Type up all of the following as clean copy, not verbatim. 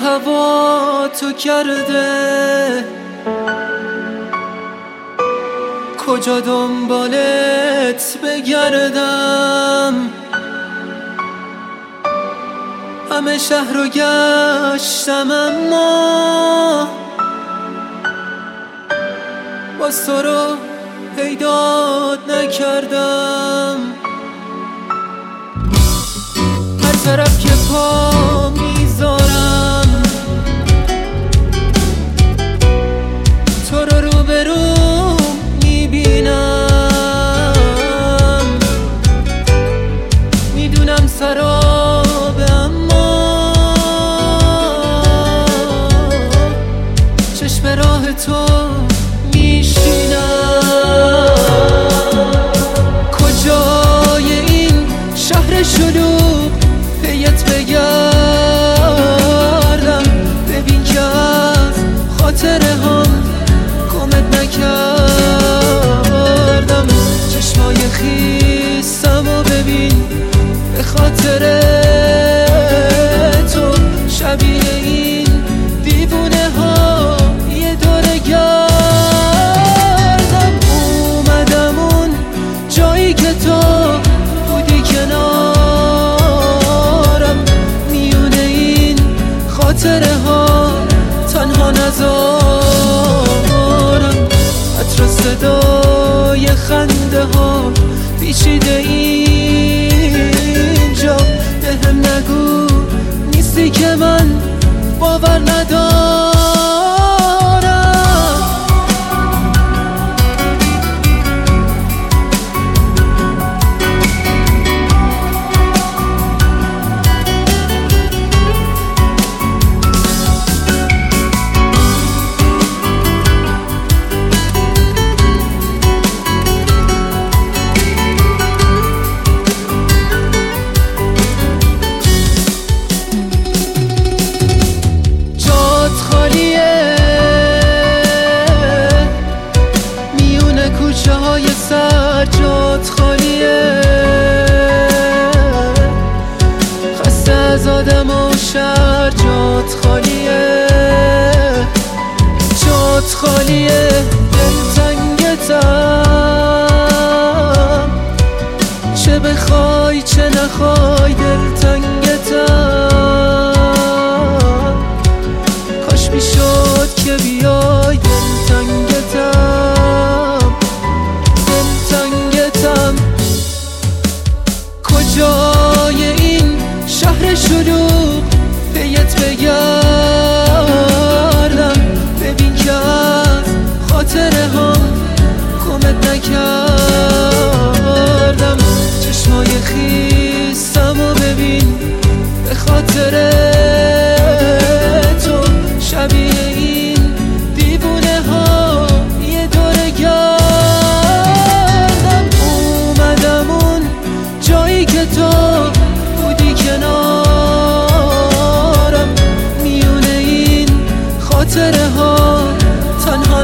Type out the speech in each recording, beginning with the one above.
هوا تو کرده، کجا دنبالت بگردم؟ همه شهر رو گشتم اما باز تو رو پیدات نکردم. هر طرف که پا میذارم تو رو روبرو میبینم. میدونم سرابه اما چشم راه تو میشینم. کجای این شهر شلوغ پیت بگردم؟ ببین که از خاطره هم گمت نکردم. چشمای خیسم و ببین به خاطر تو شبیه این دیوونه ها یه دوره گردم. اومدم اون جایی که تو بودی کنارم، میونه این خاطره ها تنها نذارم. عطر صدای خنده ها پیچیده اینجا، بهم نگو نیستی که من باور ندارم. کوچه های سجاد خالیه، خسته از آدم و شهر جات خالیه. جات خالیه، دلتنگتم، چه بخوای چه نخوای دلتنگتم. کاش میشد که بیای دلتنگتم. کجای این شهر شلوغ پیت بگردم؟ ببین که از خاطره هم گمت نکردم. چشمای خیسم و ببین به خاطر تو شبیه این دیوونه ها یه دوره گردم. اومدم اون جایی که تو بودی کنارم، میونه این خاطره ها تنها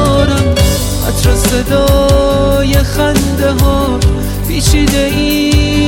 نذارم. عطر صدای خنده ها پیچیده این